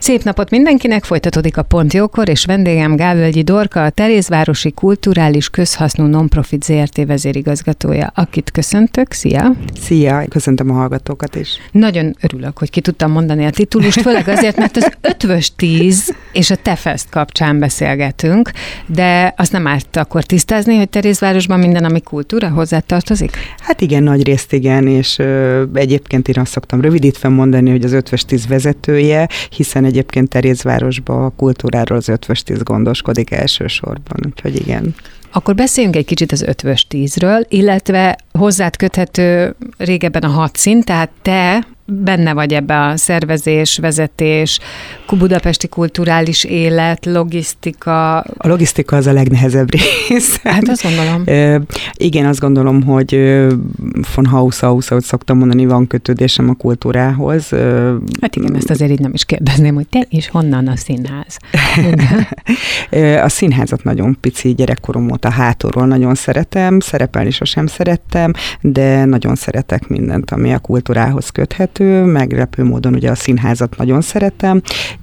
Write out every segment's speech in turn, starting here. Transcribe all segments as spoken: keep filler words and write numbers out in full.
Szép napot mindenkinek, folytatódik a Pont Jókor, és vendégem Gávölgyi Dorka, a Terézvárosi Kulturális Közhasznú Nonprofit zé er té vezérigazgatója, akit köszöntök. Szia! Szia! Köszöntöm a hallgatókat is. Nagyon örülök, hogy ki tudtam mondani a titulust, főleg azért, mert az ötvös tíz és a Tefest kapcsán beszélgetünk, de azt nem árt akkor tisztázni, hogy Terézvárosban minden, ami kultúra, hozzá tartozik? Hát igen, nagy részt igen, és ö, egyébként én azt szoktam rövidítve mondani, hogy az ötvös tíz vezetője, hiszen egyébként Terézvárosban a kultúráról az ötvös tíz gondoskodik elsősorban, úgyhogy igen. Akkor beszéljünk egy kicsit az ötvös tízről, illetve hozzád köthető régebben a hat szín, tehát te benne vagy ebbe a szervezés, vezetés, budapesti kulturális élet, logisztika. A logisztika az a legnehezebb rész. Hát azt gondolom. E, igen, azt gondolom, hogy von Haus aus, ahogy szoktam mondani, van kötődésem a kultúrához. Hát igen, ezt azért így nem is kérdezném, hogy te és honnan a színház? A színházat nagyon pici gyerekkorom óta hátulról nagyon szeretem, szerepelni sosem szerettem, de nagyon szeretek mindent, ami a kultúrához köthet. Meglepő módon ugye a színházat nagyon szeretem,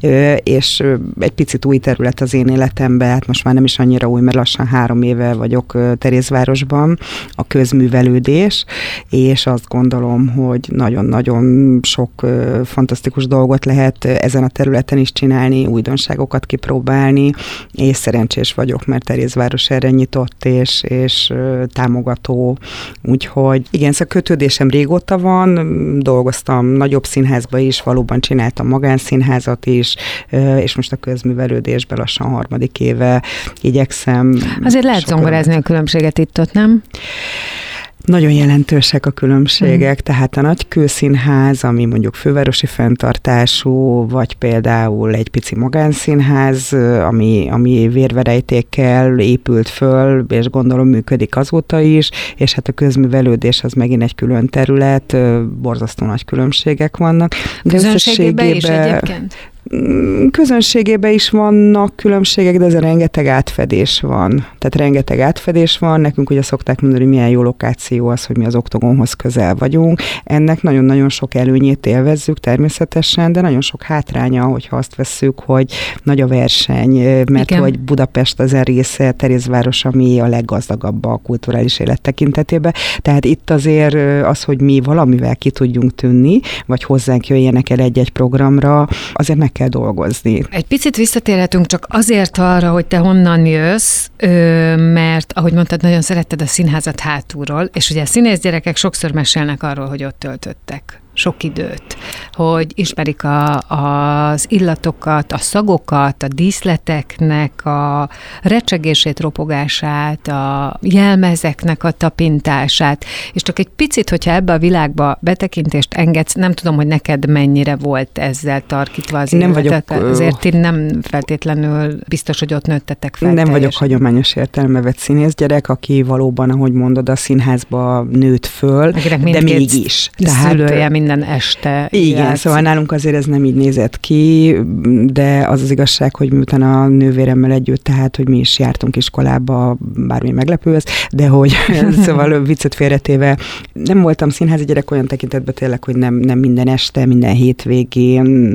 és egy picit új terület az én életemben, hát most már nem is annyira új, mert lassan három éve vagyok Terézvárosban, a közművelődés, és azt gondolom, hogy nagyon-nagyon sok fantasztikus dolgot lehet ezen a területen is csinálni, újdonságokat kipróbálni, és szerencsés vagyok, mert Terézváros erre nyitott, és, és támogató, úgyhogy igen, szóval kötődésem régóta van, dolgoztam nagyobb színházba is, valóban csináltam magánszínházat is, és most a közművelődésben lassan harmadik éve igyekszem. Azért lehet zongorázni a különbséget itt-ott, nem? Nagyon jelentősek a különbségek, mm. tehát a nagy kőszínház, ami mondjuk fővárosi fenntartású, vagy például egy pici magánszínház, ami, ami vérverejtékkel épült föl, és gondolom működik azóta is, és hát a közművelődés az megint egy külön terület, borzasztó nagy különbségek vannak. Közönségében is egyébként? Közönségében is vannak különbségek, de ez a rengeteg átfedés van. Tehát rengeteg átfedés van. Nekünk ugye szokták mondani, hogy milyen jó lokáció az, hogy mi az Oktogonhoz közel vagyunk. Ennek nagyon-nagyon sok előnyét élvezzük természetesen, de nagyon sok hátránya, hogyha azt vesszük, hogy nagy a verseny, mert igen, hogy Budapest az a része, Terézváros, ami a leggazdagabb a kulturális élet tekintetében. Tehát itt azért az, hogy mi valamivel ki tudjunk tűnni, vagy hozzánk jöjjenek el egy-egy programra, azért meg kell dolgozni. Egy picit visszatérhetünk csak azért arra, hogy te honnan jössz, mert ahogy mondtad, nagyon szeretted a színházat hátulról, és ugye a színész gyerekek sokszor mesélnek arról, hogy ott töltöttek sok időt, hogy ismerik a, az illatokat, a szagokat, a díszleteknek a recsegését, ropogását, a jelmezeknek a tapintását, és csak egy picit, hogyha ebbe a világba betekintést engedsz, nem tudom, hogy neked mennyire volt ezzel tarkítva az nem életet, vagyok, azért én nem feltétlenül biztos, hogy ott nőttetek fel. Nem teljesen. vagyok hagyományos értelembe vett színészgyerek, aki valóban, ahogy mondod, a színházba nőtt föl, de mégis. Tehát minden este. Igen, játszik. Szóval nálunk azért ez nem így nézett ki, de az az igazság, hogy miután a nővéremmel együtt, tehát, hogy mi is jártunk iskolába, bármi meglepő ez, de hogy szóval viccet félretéve, nem voltam színházi gyerek olyan tekintetben tényleg, hogy nem, nem minden este, minden hétvégén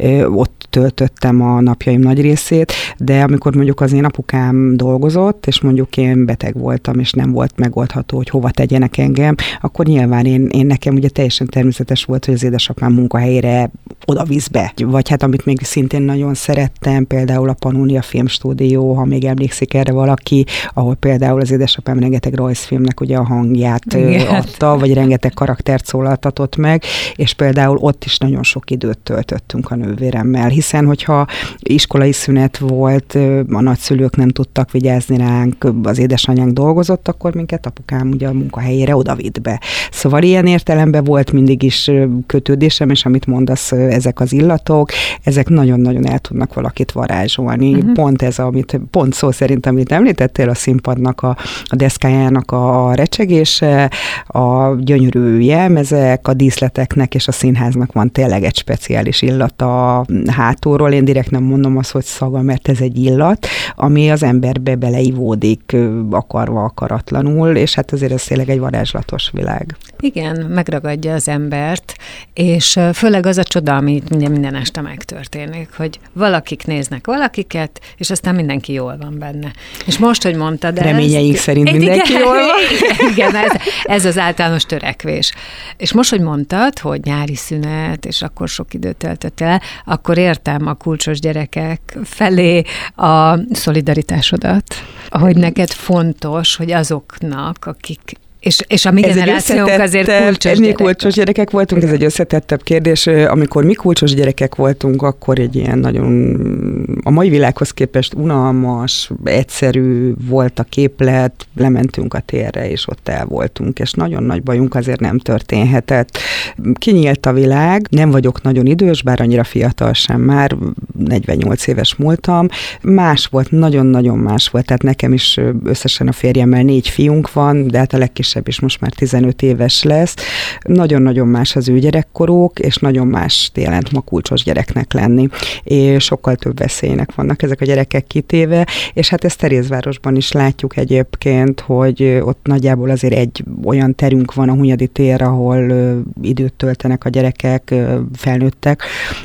ott töltöttem a napjaim nagy részét, de amikor mondjuk az én apukám dolgozott, és mondjuk én beteg voltam, és nem volt megoldható, hogy hova tegyenek engem, akkor nyilván én, én nekem ugye teljesen természetes volt, hogy az édesapám munkahelyére oda visz be. Vagy hát amit még szintén nagyon szerettem, például a Pannonia Filmstúdió, ha még emlékszik erre valaki, ahol például az édesapám rengeteg rajzfilmnek ugye a hangját igen. adta, vagy rengeteg karaktert szólaltatott meg, és például ott is nagyon sok időt töltöttünk a nővéremmel, hiszen hogyha iskolai szünet volt, a nagyszülők nem tudtak vigyázni ránk, az édesanyánk dolgozott, akkor minket apukám ugye a munkahelyére oda vitt be. Szóval ilyen értelemben volt mindig is kötődésem, és amit mondasz, ezek az illatok, ezek nagyon-nagyon el tudnak valakit varázsolni. Uh-huh. Pont ez, amit, pont szó szerint, amit említettél, a színpadnak, a, a deszkájának a recsegése, a gyönyörű jelmezek, a díszleteknek és a színháznak van tényleg egy speciális illata hátulról. Én direkt nem mondom azt, hogy szaga, mert ez egy illat, ami az emberbe beleivódik akarva, akaratlanul, és hát azért ez tényleg egy varázslatos világ. Igen, megragadja az ember. embert, és főleg az a csoda, ami ugye minden este megtörténik, hogy valakik néznek valakiket, és aztán mindenki jól van benne. És most, hogy mondtad ezt... Reményeink szerint mindenki igen, jól van. Igen, ez, ez az általános törekvés. És most, hogy mondtad, hogy nyári szünet, és akkor sok időt töltöttél el, akkor értem a kulcsos gyerekek felé a szolidaritásodat, hogy neked fontos, hogy azoknak, akik És, és a mi generációnk azért kulcsos Mi kulcsos gyerekek voltunk, ez egy összetettebb kérdés. Amikor mi kulcsos gyerekek voltunk, akkor egy ilyen nagyon, a mai világhoz képest unalmas, egyszerű volt a képlet, lementünk a térre, és ott el voltunk, és nagyon nagy bajunk azért nem történhetett. Kinyílt a világ, nem vagyok nagyon idős, bár annyira fiatal sem már, negyvennyolc éves múltam. Más volt, nagyon-nagyon más volt, tehát nekem is összesen a férjemmel négy fiunk van, de hát a legkisebb és most már tizenöt éves lesz. Nagyon-nagyon más az ő gyerekkoruk, és nagyon más jelent ma kulcsos gyereknek lenni. És sokkal több veszélynek vannak ezek a gyerekek kitéve, és hát ezt Terézvárosban is látjuk egyébként, hogy ott nagyjából azért egy olyan terünk van, a Hunyadi tér, ahol időt töltenek a gyerekek, felnőttek,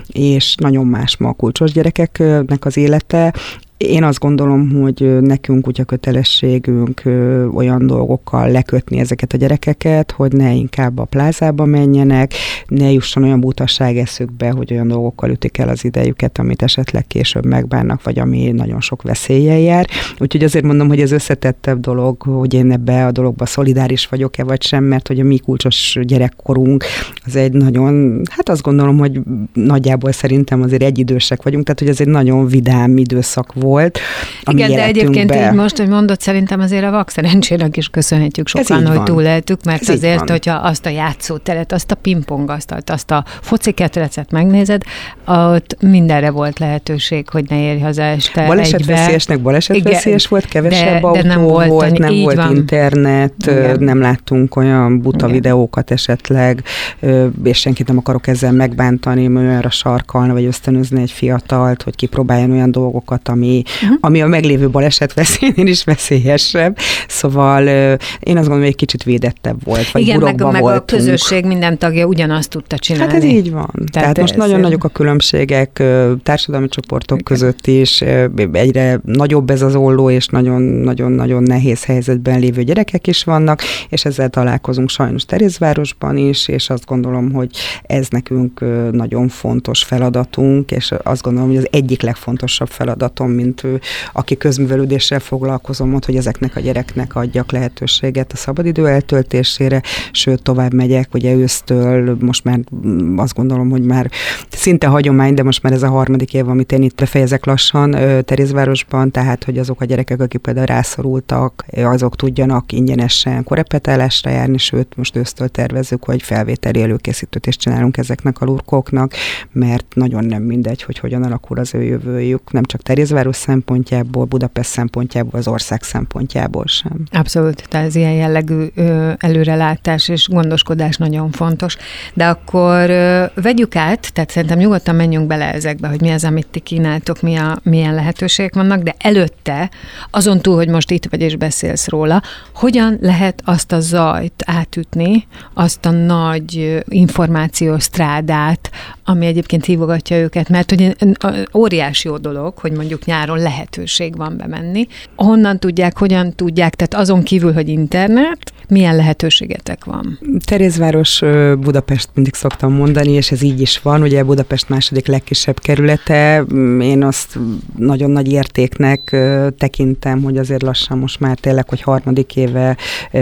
és nagyon más ma a kulcsos gyerekeknek az élete. Én azt gondolom, hogy nekünk úgy a kötelességünk olyan dolgokkal lekötni ezeket a gyerekeket, hogy ne inkább a plázába menjenek, ne jusson olyan butasság eszükbe, hogy olyan dolgokkal ütik el az idejüket, amit esetleg később megbánnak, vagy ami nagyon sok veszéllyel jár. Úgyhogy azért mondom, hogy ez összetettebb dolog, hogy én ebbe a dologba szolidáris vagyok-e, vagy sem, mert hogy a mi kulcsos gyerekkorunk az egy nagyon, hát azt gondolom, hogy nagyjából szerintem azért egyidősek vagyunk, tehát hogy ez egy nagyon vidám időszak volt. Volt, igen, de egyébként így most, hogy mondod, szerintem azért a vakszerencsének is köszönhetjük sokan, hogy túléltük, mert ez azért, hogyha azt a játszóteret, azt a pingpongasztalt, azt a fociketrecet megnézed, ott mindenre volt lehetőség, hogy ne érj haza este balesetveszélyesnek balesetveszélyes volt, kevesebb de, autó de nem volt, volt, nem volt van. internet, igen. Nem láttunk olyan buta igen. videókat esetleg, és senkit nem akarok ezzel megbántani, olyanra sarkalni, vagy ösztönözni egy fiatalt, hogy kipróbáljon olyan dolgokat, ami Uh-huh. ami a meglévő balesetveszélynél is veszélyesebb. Szóval én azt gondolom, hogy egy kicsit védettebb volt, vagy igen, burokba meg, voltunk. meg a közösség minden tagja ugyanazt tudta csinálni. Hát ez így van. Tehát, Tehát most nagyon ez... nagyok a különbségek társadalmi csoportok okay. között is, egyre nagyobb ez az olló, és nagyon-nagyon-nagyon nehéz helyzetben lévő gyerekek is vannak, és ezzel találkozunk sajnos Terézvárosban is, és azt gondolom, hogy ez nekünk nagyon fontos feladatunk, és azt gondolom, hogy az egyik legfontosabb feladatom, mint aki közművelődéssel foglalkozom ott, hogy ezeknek a gyereknek adjak lehetőséget a szabadidő eltöltésére, sőt, tovább megyek, ugye ősztől, most már azt gondolom, hogy már szinte hagyomány, de most már ez a harmadik év, amit én itt befejezek lassan Terézvárosban, tehát, hogy azok a gyerekek, akik például rászorultak, azok tudjanak ingyenesen korepetálásra járni, sőt, most ősztől tervezzük, hogy felvételi előkészítőt is csinálunk ezeknek a lurkoknak, mert nagyon nem mindegy, hogy hogyan alakul az ő jövőjük, nem csak Terézváros szempontjából, Budapest szempontjából, az ország szempontjából sem. Abszolút, tehát ez ilyen jellegű ö, előrelátás és gondoskodás nagyon fontos. De akkor ö, vegyük át, tehát szerintem nyugodtan menjünk bele ezekbe, hogy mi az, amit ti kínáltok, mi a, milyen lehetőségek vannak, de előtte, azon túl, hogy most itt vagy és beszélsz róla, hogyan lehet azt a zajt átütni, azt a nagy információs strádát, ami egyébként hívogatja őket, mert hogy óriási jó dolog, hogy mondjuk nyáron lehetőség van bemenni. Honnan tudják, hogyan tudják, tehát azon kívül, hogy internet, milyen lehetőségetek van? Terézváros, Budapest mindig szoktam mondani, és ez így is van, ugye Budapest második legkisebb kerülete, én azt nagyon nagy értéknek tekintem, hogy azért lassan most már tényleg, hogy harmadik éve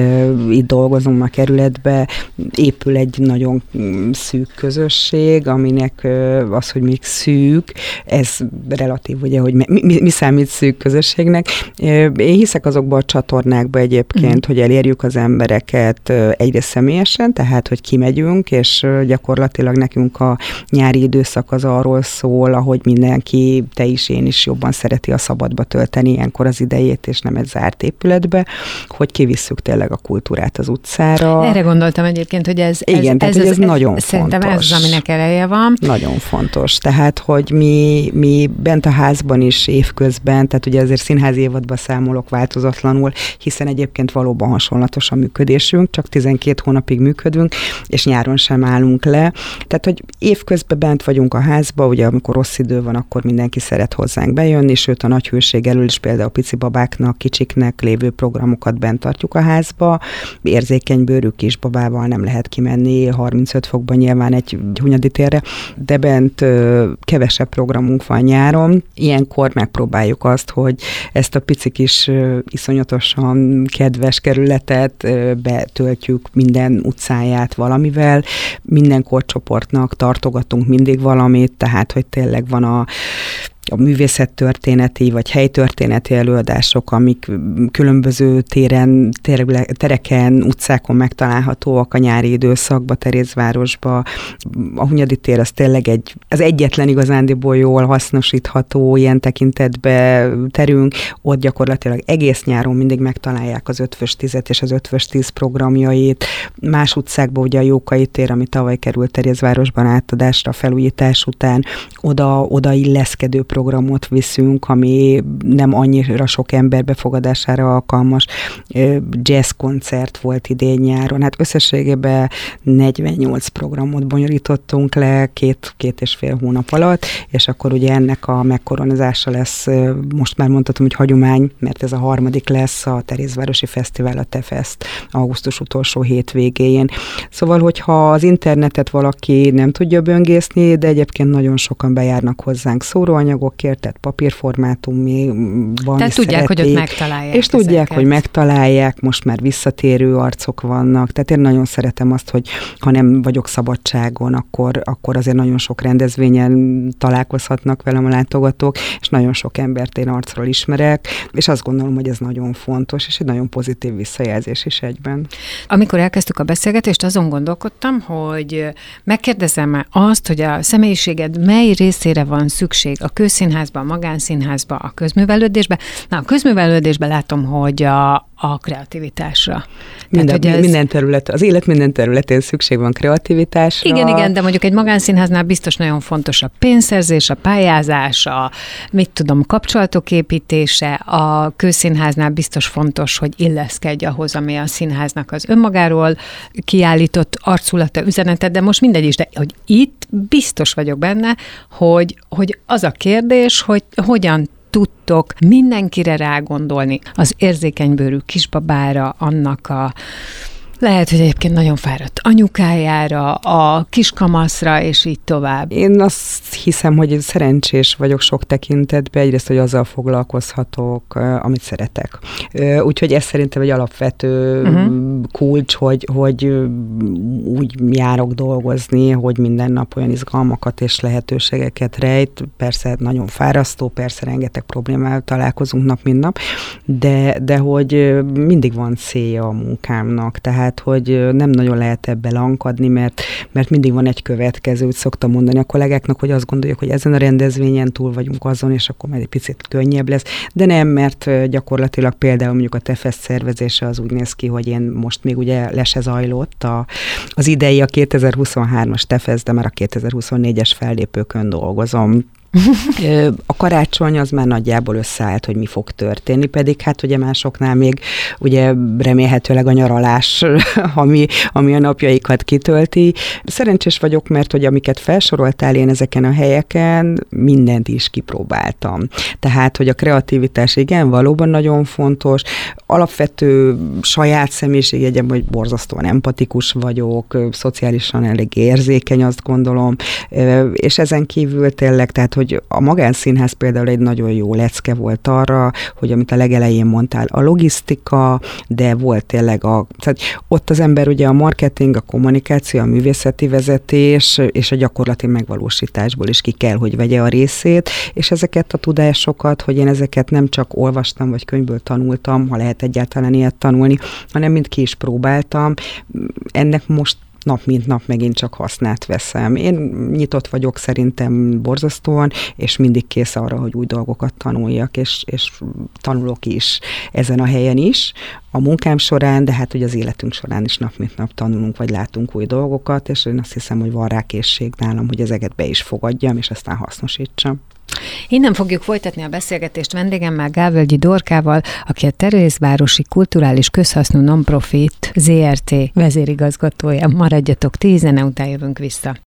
itt dolgozom a kerületbe, épül egy nagyon szűk közösség, aminek az, hogy még szűk, ez relatív, ugye, hogy mi, mi, mi számít szűk közösségnek. Én hiszek azokba a csatornákba egyébként, mm. hogy elérjük az embereket egyrészt személyesen, tehát, hogy kimegyünk, és gyakorlatilag nekünk a nyári időszak az arról szól, ahogy mindenki, te is, én is jobban szereti a szabadba tölteni ilyenkor az idejét, és nem egy zárt épületbe, hogy kivisszük tényleg a kultúrát az utcára. Erre gondoltam egyébként, hogy ez, ez, igen, tehát, ez, ez, ez nagyon szerintem fontos. Ez az, aminek ereje van. Nagyon fontos. Tehát, hogy mi, mi bent a házban is évközben, tehát ugye azért színházi évadban számolok változatlanul, hiszen egyébként valóban hasonlatos a működésünk, csak tizenkét hónapig működünk, és nyáron sem állunk le. Tehát, hogy évközben bent vagyunk a házba, ugye amikor rossz idő van, akkor mindenki szeret hozzánk bejönni, sőt a nagy hőség elől is például pici babáknak, kicsiknek lévő programokat bent tartjuk a házba. Érzékeny bőrű kisbabával nem lehet kimenni harmincöt fokban nyilván egy Hunyadi térre, de bent ö, kevesebb programunk van nyáron. Ilyenkor megpróbáljuk azt, hogy ezt a pici kis ö, iszonyatosan kedves kerületet ö, betöltjük minden utcáját valamivel. Minden korcsoportnak tartogatunk mindig valamit, tehát hogy tényleg van a a művészettörténeti vagy helytörténeti előadások, amik különböző téren, tereken, utcákon megtalálhatóak a nyári időszakban, Terézvárosban. A Hunyadi tér az tényleg egy, az egyetlen igazándiból jól hasznosítható ilyen tekintetben terünk. Ott gyakorlatilag egész nyáron mindig megtalálják az ötvös tízet és az ötvös tíz programjait. Más utcákban ugye a Jókai tér, ami tavaly került Terézvárosban átadásra a felújítás után, oda, oda illeszkedő programot viszünk, ami nem annyira sok ember befogadására alkalmas. Jazz koncert volt idén nyáron. Hát összességében negyvennyolc programot bonyolítottunk le két, két és fél hónap alatt, és akkor ugye ennek a megkoronázása lesz, most már mondhatom, hogy hagyomány, mert ez a harmadik lesz a Terézvárosi Fesztivál, a Tefest augusztus utolsó hétvégéjén. Szóval, hogyha az internetet valaki nem tudja böngészni, de egyébként nagyon sokan bejárnak hozzánk szóróanyagokért, tehát papírformátumban Tehát tudják, szeretik, hogy ott megtalálják. És ezeket. Tudják, hogy megtalálják, most már visszatérő arcok vannak, tehát én nagyon szeretem azt, hogy ha nem vagyok szabadságon, akkor, akkor azért nagyon sok rendezvényen találkozhatnak velem a látogatók, és nagyon sok embert én arcról ismerek, és azt gondolom, hogy ez nagyon fontos, és egy nagyon pozitív visszajelzés is egyben. Amikor elkezdtük a beszélgetést, azon gondolkodtam, hogy megkérdezem azt, hogy a személyiséged mely részére van szükség, a közszínházban, a magánszínházban, a közművelődésben. Na, a közművelődésben látom, hogy a, a kreativitásra. Minden, Tehát, ez... minden terület, az élet minden területén szükség van kreativitásra. Igen, igen, de mondjuk egy magánszínháznál biztos nagyon fontos a pénzszerzés, a pályázás, a mit tudom, kapcsolatok építése, a közszínháznál biztos fontos, hogy illeszkedj ahhoz, ami a színháznak az önmagáról kiállított arculata, üzenete, de most mindegy is, de hogy itt biztos vagyok benne, hogy, hogy az a kérdés, hogy hogyan tudtok mindenkire rágondolni, az érzékenybőrű kisbabára, annak a lehet, hogy egyébként nagyon fáradt anyukájára, a kiskamaszra, és így tovább. Én azt hiszem, hogy szerencsés vagyok sok tekintetben, egyrészt, hogy azzal foglalkozhatok, amit szeretek. Úgyhogy ez szerintem egy alapvető uh-huh. kulcs, hogy, hogy úgy járok dolgozni, hogy minden nap olyan izgalmakat és lehetőségeket rejt. Persze nagyon fárasztó, persze rengeteg problémával találkozunk nap, mint nap, de, de hogy mindig van célja a munkámnak, tehát hogy nem nagyon lehet ebbe lankadni, mert, mert mindig van egy következő, úgy szoktam mondani a kollégáknak, hogy azt gondoljuk, hogy ezen a rendezvényen túl vagyunk azon, és akkor majd egy picit könnyebb lesz, de nem, mert gyakorlatilag például mondjuk a Tefest szervezése az úgy néz ki, hogy én most még ugye le se zajlott a, az idei a kétezer-huszonhármas Tefest, de már a kétezer-huszonnégyes fellépőkön dolgozom. A karácsony az már nagyjából összeállt, hogy mi fog történni, pedig hát ugye másoknál még ugye remélhetőleg a nyaralás, ami, ami a napjaikat kitölti. Szerencsés vagyok, mert hogy amiket felsoroltál én ezeken a helyeken, mindent is kipróbáltam. Tehát, hogy a kreativitás igen, valóban nagyon fontos. Alapvető saját személyiségjegyem, hogy borzasztóan empatikus vagyok, szociálisan elég érzékeny, azt gondolom, és ezen kívül tényleg, tehát hogy a magánszínház például egy nagyon jó lecke volt arra, hogy amit a legelején mondtál, a logisztika, de volt tényleg a, tehát ott az ember ugye a marketing, a kommunikáció, a művészeti vezetés és a gyakorlati megvalósításból is ki kell, hogy vegye a részét, és ezeket a tudásokat, hogy én ezeket nem csak olvastam, vagy könyvből tanultam, ha lehet egyáltalán ilyet tanulni, hanem mind ki is próbáltam. Ennek most nap mint nap megint csak hasznát veszem. Én nyitott vagyok szerintem borzasztóan, és mindig kész arra, hogy új dolgokat tanuljak, és, és tanulok is ezen a helyen is, a munkám során, de hát ugye az életünk során is nap mint nap tanulunk, vagy látunk új dolgokat, és én azt hiszem, hogy van rá készség nálam, hogy ezeket be is fogadjam, és aztán hasznosítsam. Innen fogjuk folytatni a beszélgetést vendégemmel, Gávölgyi Dorkával, aki a Terézvárosi Kulturális Közhasznú Nonprofit zé er té vezérigazgatója. Maradjatok ti, zene után jövünk vissza.